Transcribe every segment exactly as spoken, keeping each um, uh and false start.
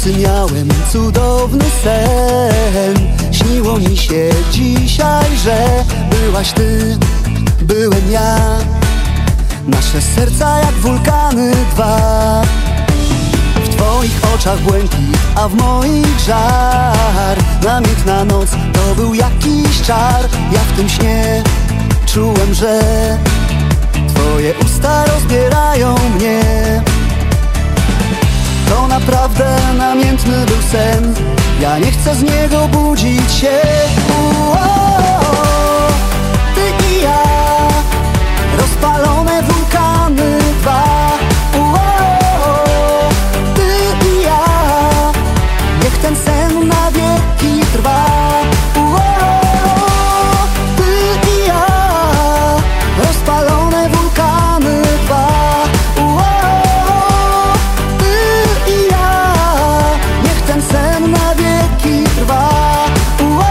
nocy miałem cudowny sen. Śniło mi się dzisiaj, że byłaś ty, byłem ja. Nasze serca jak wulkany dwa. W twoich oczach błękit, a w moich żar. Namiętna noc to był jakiś czar. Ja w tym śnie czułem, że twoje usta rozbierają mnie. To naprawdę namiętny był sen. Ja nie chcę z niego budzić się. Uo, ty i ja, rozpalone wulkany dwa. Uo, ty i ja, niech ten sen na wieki trwa. Uo, ty i ja, rozpalone wulkany dwa. Uo, ty i ja, niech ten sen na wieki trwa. Uo.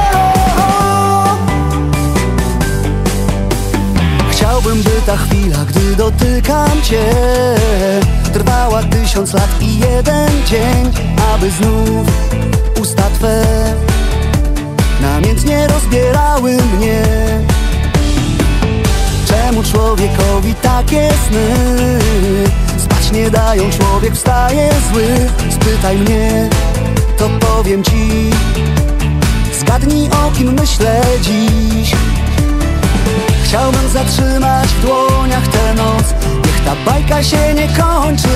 Chciałbym, by ta chwila, gdy dotykam cię, trwała tysiąc lat i jeden dzień, aby znów usta twe namiętnie rozbierały mnie. Czemu człowiekowi takie sny spać nie dają? Człowiek wstaje zły. Spytaj mnie, to powiem ci. Zgadnij, o kim myślę dziś. Chciałbym zatrzymać w dłoniach tę noc. Niech ta bajka się nie kończy